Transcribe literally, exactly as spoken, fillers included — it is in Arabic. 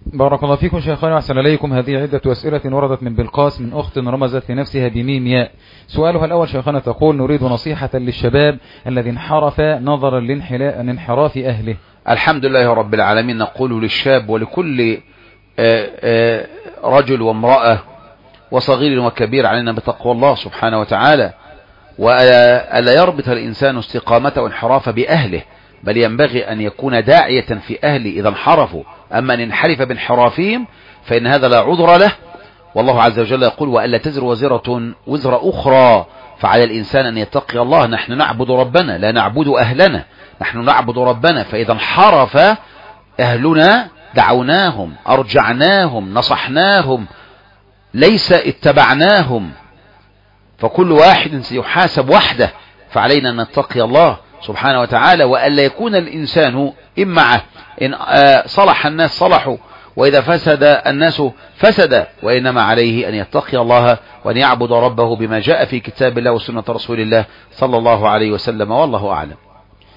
بارك الله فيكم شيخنا وأحسن إليكم. هذه عدة أسئلة وردت من بلقاس من أخت رمزت لنفسها بميم ياء. سؤالها الأول شيخنا تقول: نريد نصيحة للشباب الذي انحرف نظرا لانحراف أهله. الحمد لله رب العالمين. نقول للشاب ولكل رجل وامرأة وصغير وكبير علينا بتقوى الله سبحانه وتعالى، وألا يربط الإنسان استقامته وانحراف بأهله، بل ينبغي أن يكون داعية في أهله إذا انحرفوا. أما أن ينحرف بانحرافهم فإن هذا لا عذر له، والله عز وجل يقول: وألا تزر وزرة وزر أخرى. فعلى الإنسان أن يتقي الله. نحن نعبد ربنا لا نعبد أهلنا، نحن نعبد ربنا. فإذا انحرف أهلنا دعوناهم، أرجعناهم، نصحناهم، ليس اتبعناهم. فكل واحد سيحاسب وحده، فعلينا أن نتقي الله سبحانه وتعالى، وألا يكون الإنسان إمعه. إن صلح الناس صلحوا، وإذا فسد الناس فسد، وإنما عليه أن يتقي الله وأن يعبد ربه بما جاء في كتاب الله وسنة رسول الله صلى الله عليه وسلم، والله أعلم.